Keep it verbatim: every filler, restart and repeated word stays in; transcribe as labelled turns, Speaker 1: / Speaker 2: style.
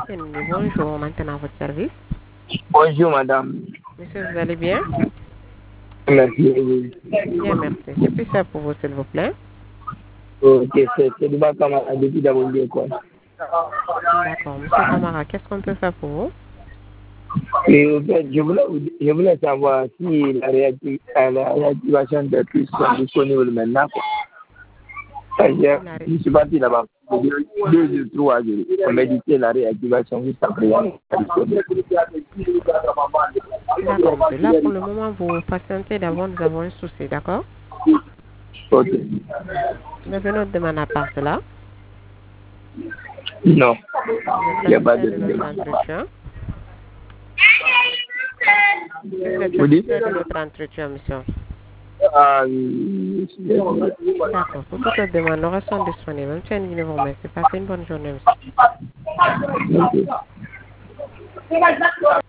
Speaker 1: Bienvenue, bonjour, maintenant à votre service.
Speaker 2: Bonjour madame.
Speaker 1: Monsieur, vous allez bien?
Speaker 2: Merci. Oui.
Speaker 1: Bien, merci. Que puis-je faire pour vous, s'il vous plaît?
Speaker 2: Ok, c'est c'est du bas comme à depuis d'avoir dit quoi.
Speaker 1: D'accord. Monsieur Camara, qu'est-ce qu'on peut faire pour vous?
Speaker 2: Et en fait, je voulais, vous- je voulais savoir si la, réacti- euh, la réactivation des puces sont disponibles maintenant. Quoi. Parce que
Speaker 1: La ré-
Speaker 2: Je suis parti là-bas pour deux, deux ou trois jours. On m'a dit que la réactivation juste après.
Speaker 1: D'accord, monsieur. Là, pour le moment, vous patientez d'avant, nous avons un souci, d'accord?
Speaker 2: Ok.
Speaker 1: Vous avez notre demande à part cela.
Speaker 2: Non,
Speaker 1: Vous êtes
Speaker 2: il n'y a pas
Speaker 1: satisfait
Speaker 2: de
Speaker 1: de notre
Speaker 2: demande.
Speaker 1: entretien? Si vous êtes
Speaker 2: Vous dites
Speaker 1: satisfait de notre entretien, monsieur.
Speaker 2: Ah oui.
Speaker 1: D'accord. Pour toute autre demande, nos restes sont disponibles. Monsieur, nous vous remercie. Passez une bonne journée, monsieur.
Speaker 2: Ok.